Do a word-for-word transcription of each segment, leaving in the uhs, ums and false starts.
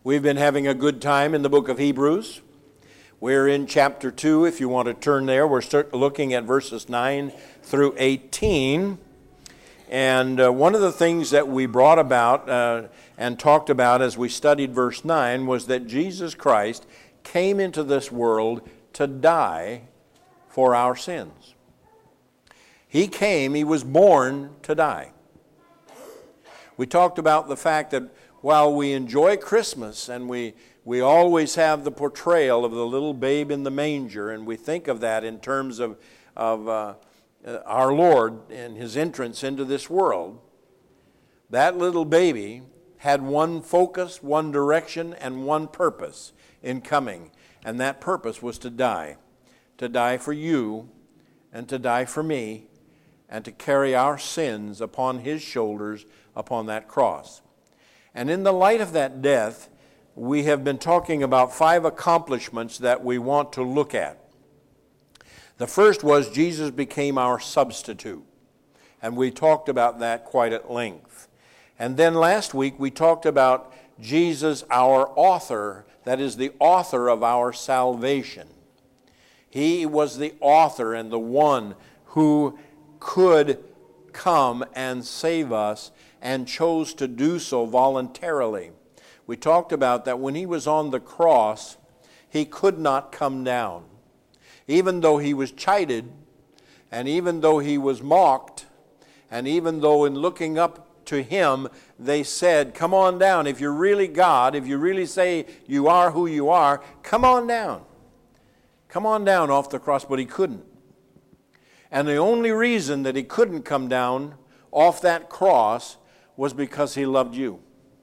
We've been having a good time in the book of Hebrews. We're in chapter two, if you want to turn there. We're start looking at verses nine through eighteen. And uh, one of the things that we brought about uh, and talked about as we studied verse nine was that Jesus Christ came into this world to die for our sins. He came, he was born to die. We talked about the fact that while we enjoy Christmas and we, we always have the portrayal of the little babe in the manger, and we think of that in terms of, of uh, our Lord and his entrance into this world, that little baby had one focus, one direction, and one purpose in coming. And that purpose was to die. To die for you and to die for me and to carry our sins upon his shoulders upon that cross. And in the light of that death, we have been talking about five accomplishments that we want to look at. The first was Jesus became our substitute, and we talked about that quite at length. And then last week we talked about Jesus, our author, that is the author of our salvation. He was the author and the one who could come and save us and chose to do so voluntarily. We talked about that when he was on the cross, he could not come down. Even though he was chided, and even though he was mocked, and even though in looking up to him, they said, come on down. If you're really God, if you really say you are who you are, come on down. Come on down off the cross, but he couldn't. And the only reason that he couldn't come down off that cross was because he loved you.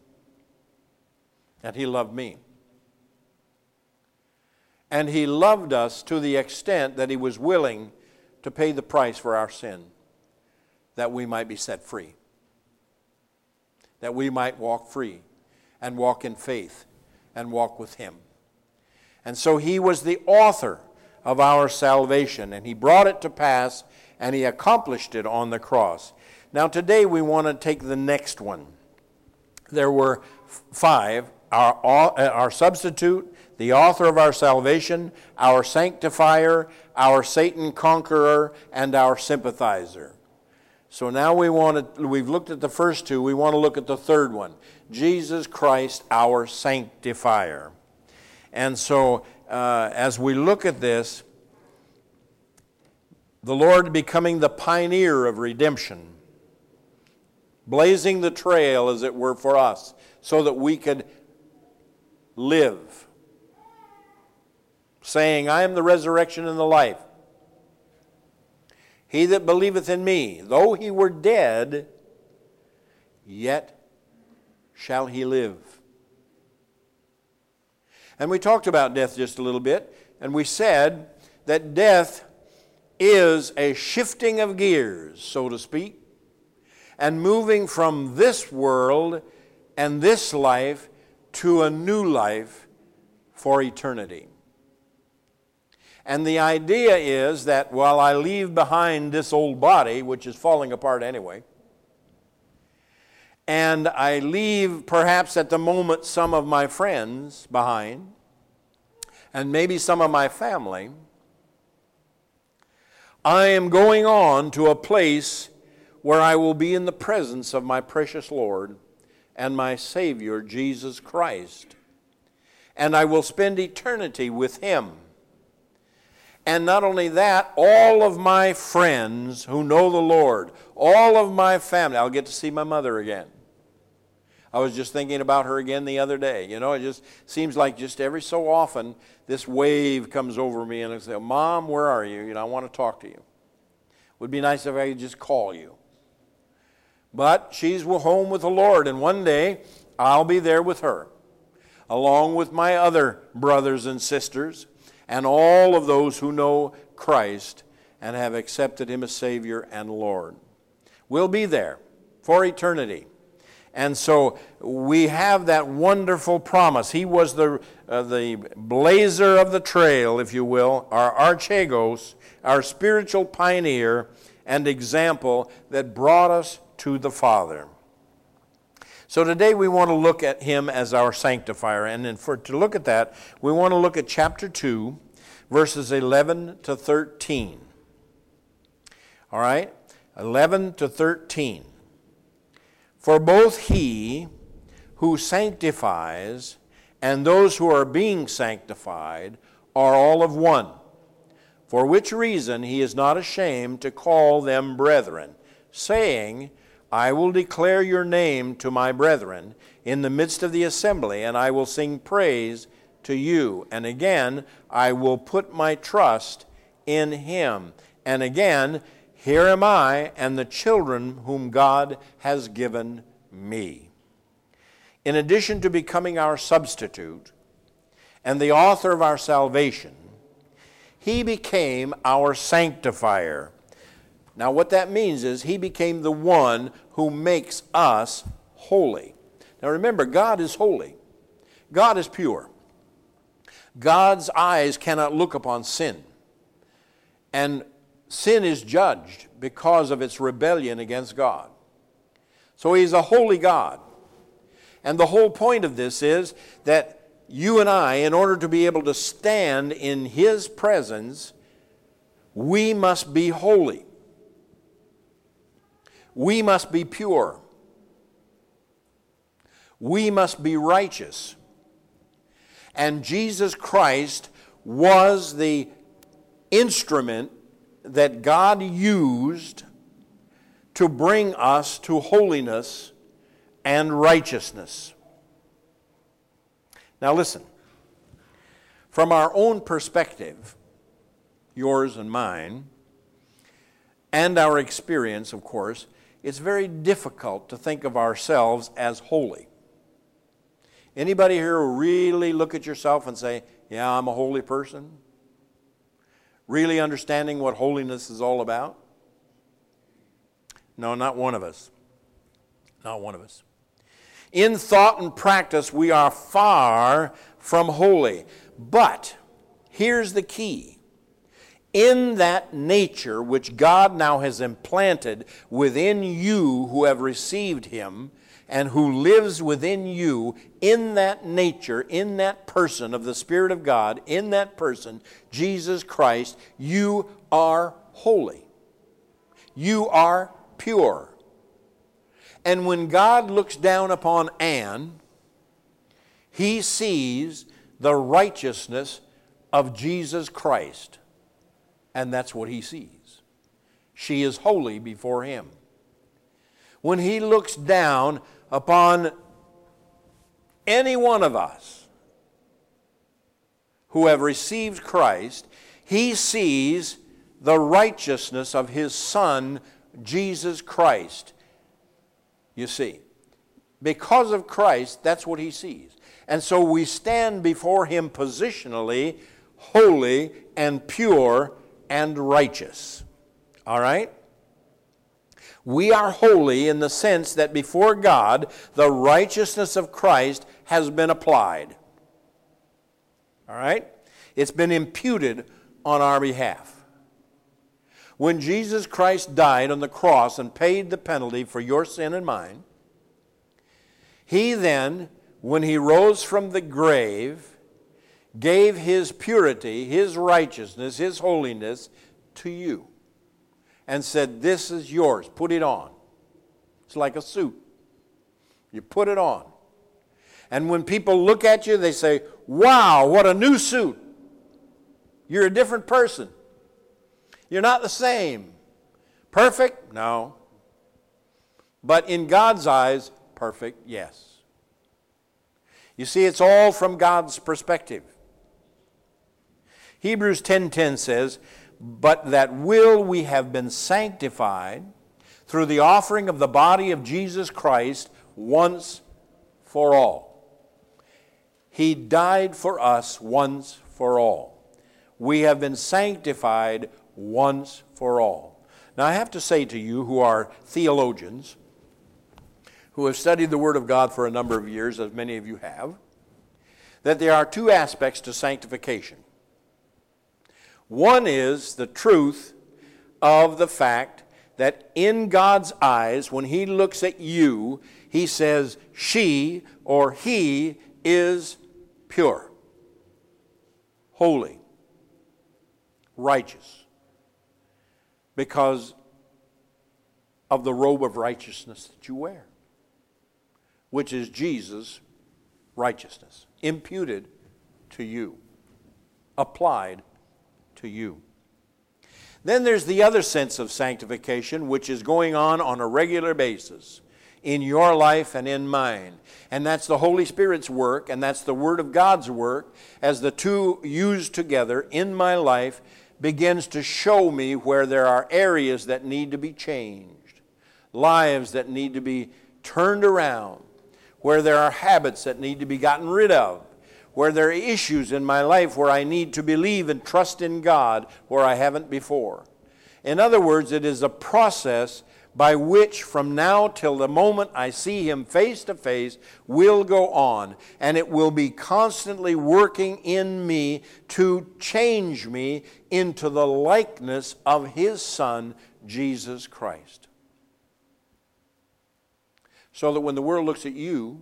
And he loved me. And he loved us to the extent that he was willing to pay the price for our sin, that we might be set free, that we might walk free and walk in faith and walk with him. And so he was the author of our salvation, and he brought it to pass, and he accomplished it on the cross. Now today we want to take the next one. There were five: our, our substitute, the author of our salvation, our sanctifier, our Satan conqueror, and our sympathizer. So now we want to, we've looked at the first two, we want to look at the third one, Jesus Christ, our sanctifier. And so uh, as we look at this, the Lord becoming the pioneer of redemption, blazing the trail, as it were, for us, so that we could live, saying, I am the resurrection and the life. He that believeth in me, though he were dead, yet shall he live. And we talked about death just a little bit, and we said that death is a shifting of gears, so to speak, and moving from this world and this life to a new life for eternity. And the idea is that while I leave behind this old body, which is falling apart anyway, and I leave perhaps at the moment some of my friends behind, and maybe some of my family, I am going on to a place where I will be in the presence of my precious Lord and my Savior, Jesus Christ. And I will spend eternity with him. And not only that, all of my friends who know the Lord, all of my family, I'll get to see my mother again. I was just thinking about her again the other day. You know, it just seems like just every so often this wave comes over me and I say, Mom, where are you? You know, I want to talk to you. It would be nice if I could just call you. But she's home with the Lord, and one day I'll be there with her, along with my other brothers and sisters, and all of those who know Christ and have accepted him as Savior and Lord. We'll be there for eternity. And so we have that wonderful promise. He was the, uh, the blazer of the trail, if you will, our archegos, our spiritual pioneer and example that brought us to the Father. So today we want to look at him as our sanctifier. And then for to look at that, we want to look at chapter two, verses eleven to thirteen. All right? eleven to thirteen. For both he who sanctifies and those who are being sanctified are all of one, for which reason he is not ashamed to call them brethren, saying, I will declare your name to my brethren in the midst of the assembly, and I will sing praise to you. And again, I will put my trust in him. And again, here am I and the children whom God has given me. In addition to becoming our substitute and the author of our salvation, he became our sanctifier. Now what that means is he became the one who makes us holy. Now remember, God is holy. God is pure. God's eyes cannot look upon sin. And sin is judged because of its rebellion against God. So he's a holy God. And the whole point of this is that you and I, in order to be able to stand in his presence, we must be holy. We must be pure. We must be righteous. And Jesus Christ was the instrument that God used to bring us to holiness and righteousness. Now listen, from our own perspective, yours and mine, and our experience, of course, it's very difficult to think of ourselves as holy. Anybody here really look at yourself and say, yeah, I'm a holy person? Really understanding what holiness is all about? No, not one of us. Not one of us. In thought and practice, we are far from holy. But here's the key. In that nature which God now has implanted within you who have received him and who lives within you, in that nature, in that person of the Spirit of God, in that person, Jesus Christ, you are holy. You are pure. And when God looks down upon Anne, he sees the righteousness of Jesus Christ. And that's what he sees. She is holy before him. When he looks down upon any one of us who have received Christ, he sees the righteousness of his Son, Jesus Christ. You see, because of Christ, that's what he sees. And so we stand before him positionally, holy and pure and righteous. All right? We are holy in the sense that before God, the righteousness of Christ has been applied. All right? It's been imputed on our behalf. When Jesus Christ died on the cross and paid the penalty for your sin and mine, he then, when he rose from the grave, gave his purity, his righteousness, his holiness to you and said, this is yours, put it on. It's like a suit. You put it on. And when people look at you, they say, wow, what a new suit. You're a different person. You're not the same. Perfect? No. But in God's eyes, perfect? Yes. You see, it's all from God's perspective. Hebrews ten ten says, but that will we have been sanctified through the offering of the body of Jesus Christ once for all. He died for us once for all. We have been sanctified once for all. Now I have to say to you who are theologians, who have studied the Word of God for a number of years, as many of you have, that there are two aspects to sanctification. One is the truth of the fact that in God's eyes, when he looks at you, he says she or he is pure, holy, righteous, because of the robe of righteousness that you wear, which is Jesus' righteousness, imputed to you, applied to you. Then there's the other sense of sanctification, which is going on on a regular basis in your life and in mine. And that's the Holy Spirit's work, and that's the Word of God's work, as the two used together in my life begins to show me where there are areas that need to be changed, lives that need to be turned around, where there are habits that need to be gotten rid of, where there are issues in my life where I need to believe and trust in God where I haven't before. In other words, it is a process by which from now till the moment I see Him face to face will go on, and it will be constantly working in me to change me into the likeness of His Son, Jesus Christ. So that when the world looks at you,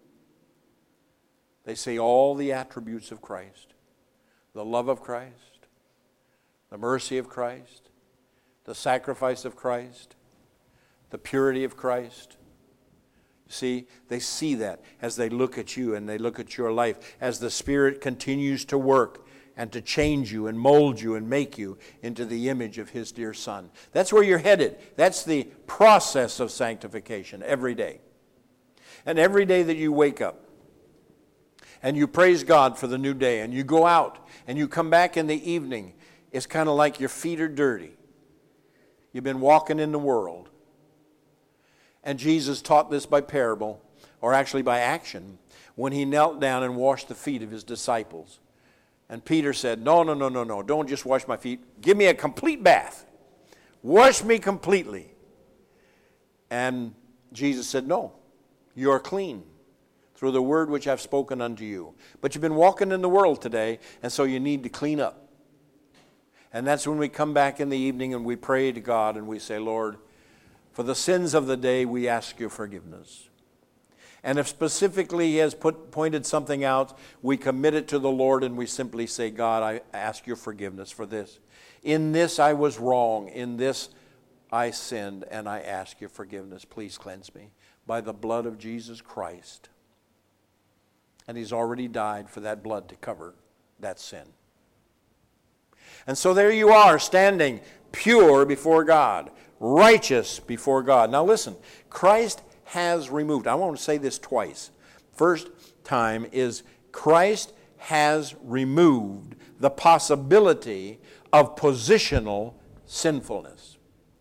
they see all the attributes of Christ, the love of Christ, the mercy of Christ, the sacrifice of Christ, the purity of Christ. See, they see that as they look at you and they look at your life, as the Spirit continues to work and to change you and mold you and make you into the image of His dear Son. That's where you're headed. That's the process of sanctification every day. And every day that you wake up, and you praise God for the new day, and you go out, and you come back in the evening, it's kind of like your feet are dirty. You've been walking in the world. And Jesus taught this by parable, or actually by action, when He knelt down and washed the feet of His disciples. And Peter said, no, no, no, no, no, don't just wash my feet. Give me a complete bath. Wash me completely. And Jesus said, no, you are clean through the word which I've spoken unto you. But you've been walking in the world today, and so you need to clean up. And that's when we come back in the evening and we pray to God and we say, Lord, for the sins of the day we ask your forgiveness. And if specifically He has put, pointed something out, we commit it to the Lord and we simply say, God, I ask your forgiveness for this. In this I was wrong. In this I sinned, and I ask your forgiveness. Please cleanse me by the blood of Jesus Christ. And He's already died for that blood to cover that sin. And so there you are, standing pure before God, righteous before God. Now listen, Christ has removed, I want to say this twice. First time is Christ has removed the possibility of positional sinfulness.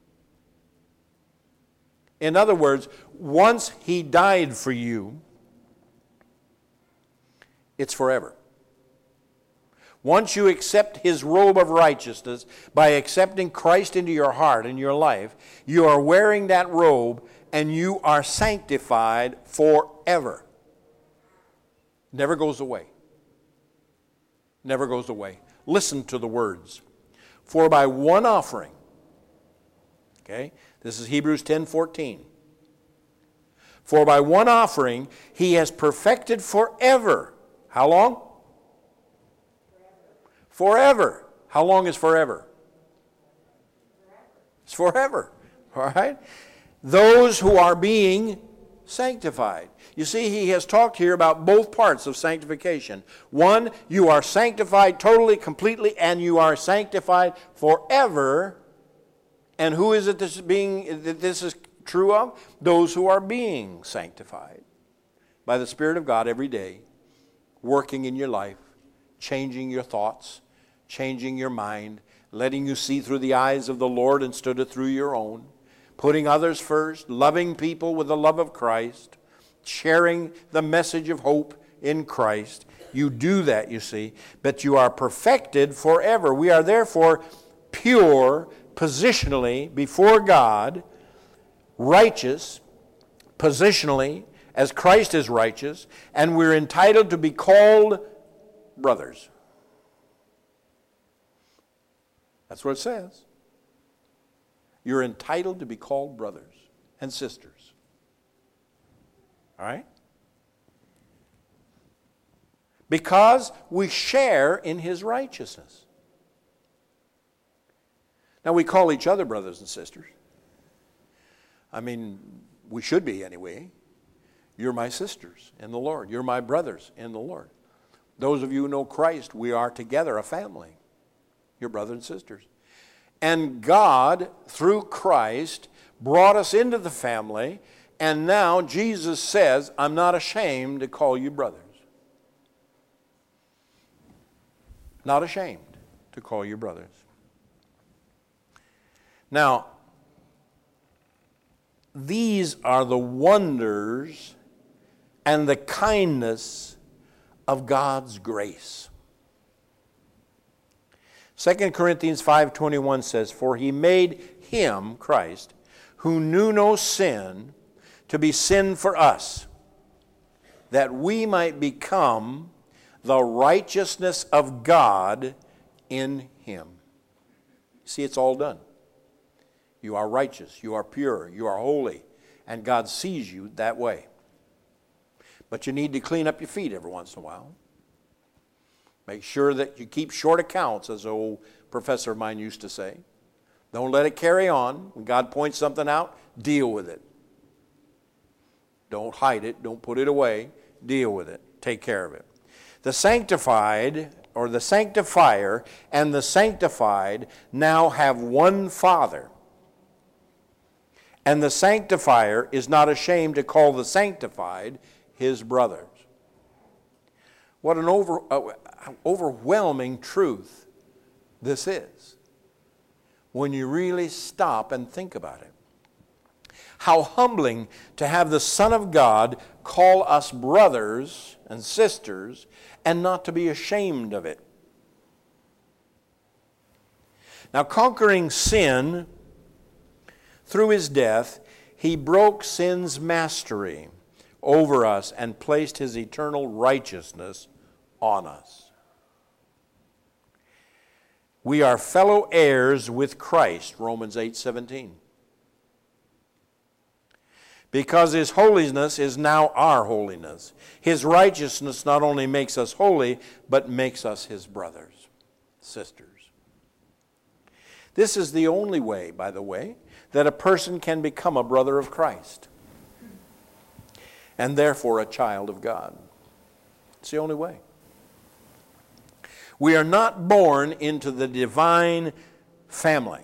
In other words, once He died for you, it's forever. Once you accept His robe of righteousness by accepting Christ into your heart and your life, you are wearing that robe and you are sanctified forever. Never goes away. Never goes away. Listen to the words. For by one offering, okay, this is Hebrews ten fourteen. For by one offering He has perfected forever. How long? Forever. How long is forever? It's forever. All right? Those who are being sanctified. You see, he has talked here about both parts of sanctification. One, you are sanctified totally, completely, and you are sanctified forever. And who is it this is being that this is true of? Those who are being sanctified by the Spirit of God every day, working in your life, changing your thoughts, changing your mind, letting you see through the eyes of the Lord instead of through your own, putting others first, loving people with the love of Christ, sharing the message of hope in Christ. You do that, you see, but you are perfected forever. We are therefore pure positionally before God, righteous positionally as Christ is righteous, and we're entitled to be called brothers. That's what it says. You're entitled to be called brothers and sisters. All right? Because we share in his righteousness. Now, we call each other brothers and sisters. I mean, we should be anyway. You're my sisters in the Lord. You're my brothers in the Lord. Those of you who know Christ, we are together a family. You're brothers and sisters. And God, through Christ, brought us into the family, and now Jesus says, I'm not ashamed to call you brothers. Not ashamed to call you brothers. Now, these are the wonders and the kindness of God's grace. Second Corinthians five twenty-one says, for he made him, Christ, who knew no sin, to be sin for us, that we might become the righteousness of God in him. See, it's all done. You are righteous, you are pure, you are holy, and God sees you that way. But you need to clean up your feet every once in a while. Make sure that you keep short accounts, as an old professor of mine used to say. Don't let it carry on. When God points something out, deal with it. Don't hide it. Don't put it away. Deal with it. Take care of it. The sanctified, or the sanctifier, and the sanctified now have one Father. And the sanctifier is not ashamed to call the sanctified his brothers. What an over, uh, overwhelming truth this is when you really stop and think about it. How humbling to have the Son of God call us brothers and sisters and not to be ashamed of it. Now, conquering sin through his death, he broke sin's mastery over us and placed his eternal righteousness on us. We are fellow heirs with Christ, Romans eight seventeen. Because his holiness is now our holiness. His righteousness not only makes us holy, but makes us his brothers, sisters. This is the only way, by the way, that a person can become a brother of Christ, and therefore a child of God. It's the only way. We are not born into the divine family.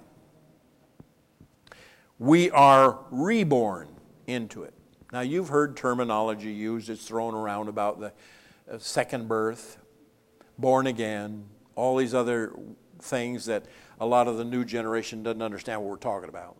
We are reborn into it. Now, you've heard terminology used. It's thrown around about the uh, second birth, born again, all these other things that a lot of the new generation doesn't understand what we're talking about.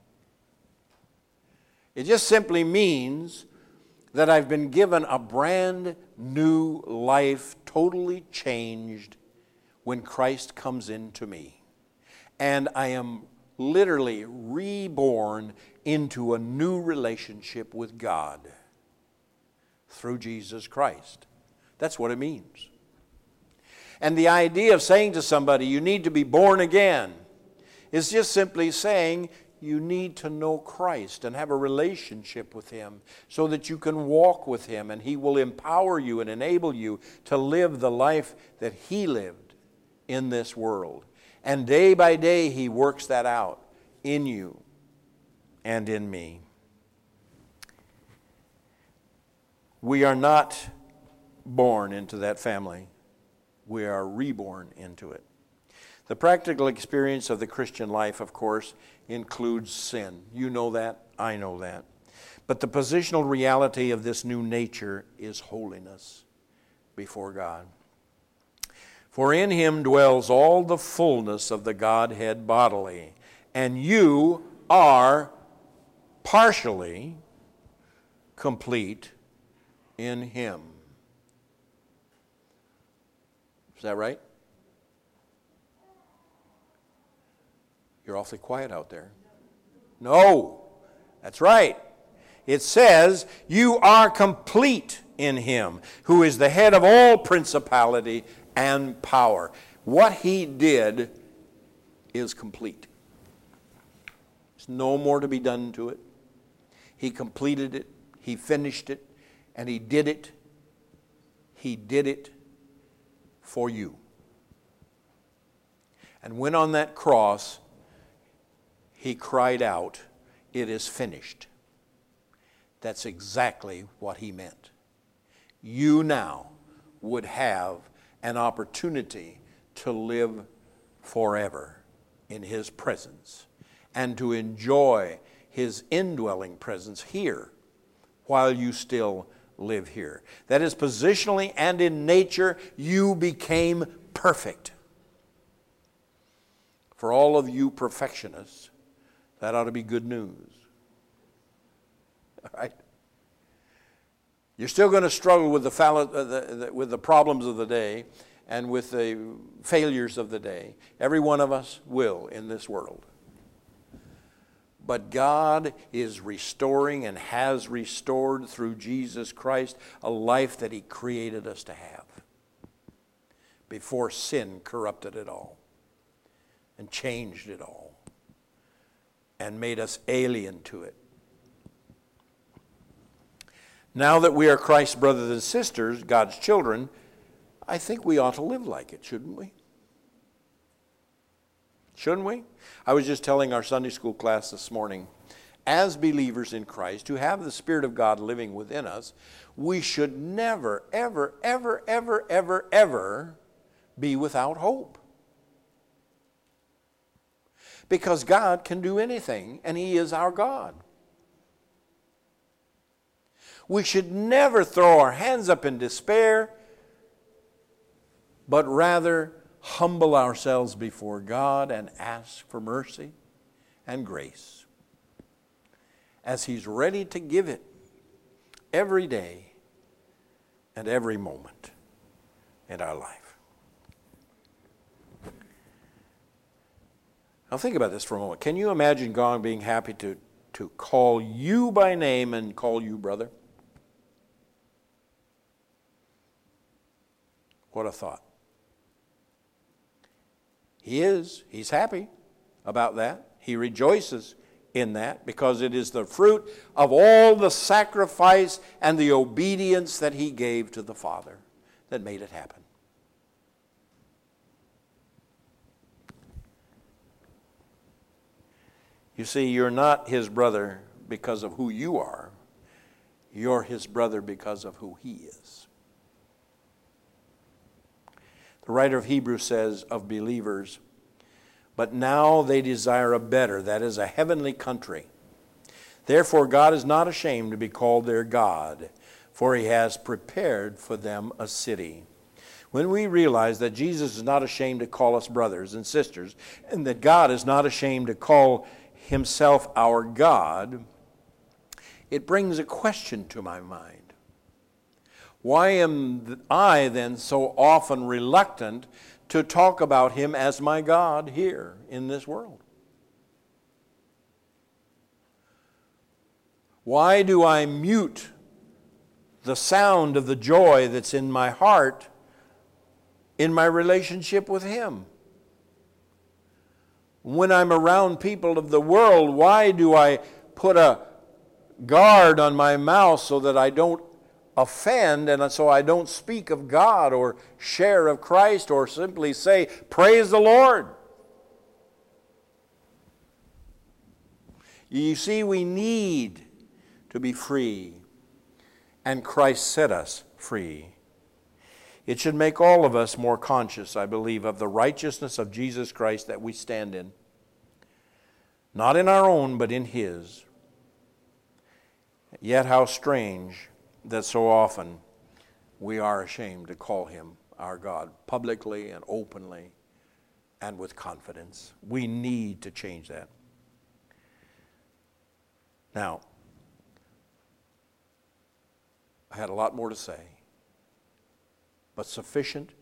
It just simply means that I've been given a brand new life, totally changed when Christ comes into me. And I am literally reborn into a new relationship with God through Jesus Christ. That's what it means. And the idea of saying to somebody, you need to be born again, is just simply saying you need to know Christ and have a relationship with him so that you can walk with him and he will empower you and enable you to live the life that he lived in this world. And day by day he works that out in you and in me. We are not born into that family. We are reborn into it. The practical experience of the Christian life, of course, includes sin. You know that. I know that. But the positional reality of this new nature is holiness before God. For in him dwells all the fullness of the Godhead bodily, and you are partially complete in him. Is that right? You're awfully quiet out there. No, that's right. It says, you are complete in him, who is the head of all principality and power. What he did is complete. There's no more to be done to it. He completed it. He finished it. And he did it. He did it for you. And when on that cross, he cried out, "It is finished." That's exactly what he meant. You now would have an opportunity to live forever in his presence and to enjoy his indwelling presence here while you still live here. That is, positionally and in nature, you became perfect. For all of you perfectionists, that ought to be good news. All right? You're still going to struggle with the, fall- uh, the, the, with the problems of the day and with the failures of the day. Every one of us will in this world. But God is restoring and has restored through Jesus Christ a life that he created us to have before sin corrupted it all and changed it all and made us alien to it. Now that we are Christ's brothers and sisters, God's children, I think we ought to live like it, shouldn't we? Shouldn't we? I was just telling our Sunday school class this morning, as believers in Christ who have the Spirit of God living within us, we should never, ever, ever, ever, ever, ever be without hope. Because God can do anything, and he is our God. We should never throw our hands up in despair, but rather humble ourselves before God and ask for mercy and grace as he's ready to give it every day and every moment in our life. Now think about this for a moment. Can you imagine God being happy to, to call you by name and call you brother? What a thought. He is. He's happy about that. He rejoices in that because it is the fruit of all the sacrifice and the obedience that he gave to the Father that made it happen. You see, you're not his brother because of who you are. You're his brother because of who he is. The writer of Hebrews says of believers, but now they desire a better, that is, a heavenly country. Therefore God is not ashamed to be called their God, for he has prepared for them a city. When we realize that Jesus is not ashamed to call us brothers and sisters, and that God is not ashamed to call himself our God, it brings a question to my mind. Why am I then so often reluctant to talk about him as my God here in this world? Why do I mute the sound of the joy that's in my heart in my relationship with him? When I'm around people of the world, why do I put a guard on my mouth so that I don't offend, and so I don't speak of God or share of Christ or simply say, praise the Lord? You see, we need to be free, and Christ set us free. It should make all of us more conscious, I believe, of the righteousness of Jesus Christ that we stand in. Not in our own, but in his. Yet how strange that so often we are ashamed to call him our God publicly and openly and with confidence. We need to change that. Now, I had a lot more to say, but sufficient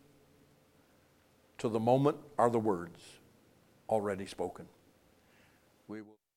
to the moment are the words already spoken. We will